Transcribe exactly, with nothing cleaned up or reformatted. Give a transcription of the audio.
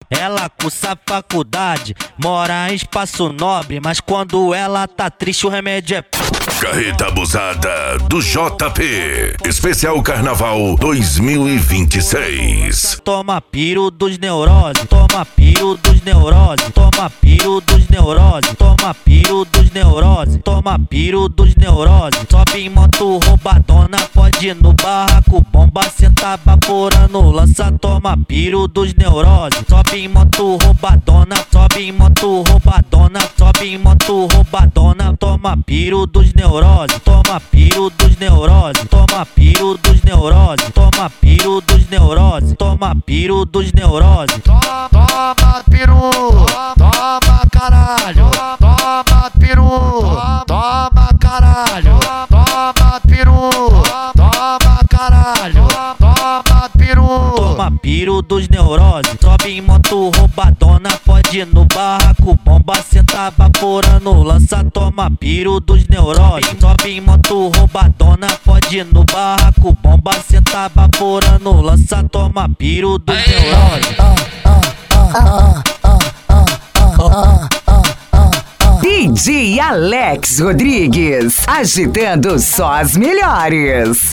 ela cursa faculdade, mora em Espaço Nobre, mas quando ela tá triste o remédio é... Carreta Abusada do J P, especial Carnaval dois mil e vinte e seis. Toma piro dos neuroses, toma piro dos neuroses, toma piro dos neuroses, toma piro dos neuroses, toma piro dos neuroses. Sobe em moto roubadona, pode ir no barraco, bomba, senta baforando, lança, toma piro dos neuroses. Sobe em moto roubadona, sobe em moto roubadona, sobe em moto roubadona, toma piro dos neuroses. Toma piro dos neuroses, toma piro dos neuroses, toma piro dos neuroses, toma piro dos neuroses. Toma, toma peru, toma caralho, toma peru, toma caralho, toma peru, toma caralho, toma peru. Toma piro dos neuroses, sobe em moto roubadona, pode ir no barraco, bomba, senta baforando, lança, toma piro dos neuroses. Sobe em moto roubadona, pode ir no barraco, bomba, senta baforando, lança, toma piro dos neuroses. D J Alex Rodrigues, agitando só as melhores.